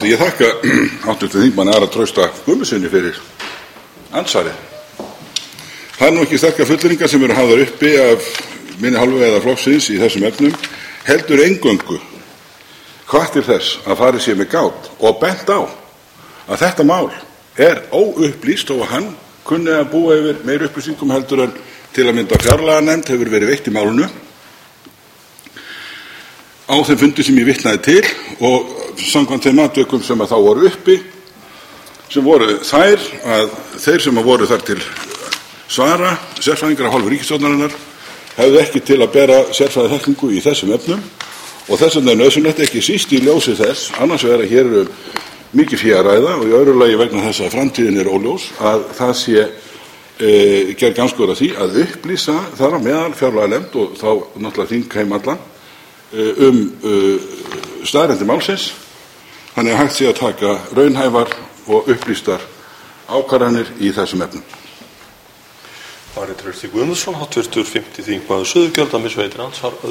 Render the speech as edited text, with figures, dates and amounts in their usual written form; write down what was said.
Ég þakka hv. þingmanni Ara Trausta Guðmundssyni fyrir andsvarið. Það nú ekki sterkar fullyrðingar sem eru hafðar uppi af minni hálfu eða flokksins í þessum efnum, heldur eingöngu hvatt til þess að farið sé með gát og bent á að þetta mál óupplýst og hann kunni að búa yfir meiri upplýsingum heldur en til að mynda fjárlaganefnd hefur verið veitt í málinu á þeim fundi sem ég vitnaði til og samkvæmt þeim atvikum sem þá voru uppi, sem voru þær að þeir sem voru þar til svara, sérfræðingar af hálfu ríkisstjórnarinnar, hefðu ekki til að bera sérfræðiþekkingu í þessum efnum og þess vegna nauðsynlegt, ekki síst í ljósi þess, annars vegar að hér mikið fé að ræða og í öðru lagi vegna þess að framtíðin óljós, að það sé gerð gangskör að því að upplýsa þar á meðal fjárlaganefnd og þá náttúrulega þingheim allan staðreyndir málsins, þannig að hægt sé að taka raunhæfar og upplýstar ákvarðanir í þessum efnum. Ari Trausti Guðmundsson, hv. 5. þingmaður Suðurkjördæmis, veitir andsvar.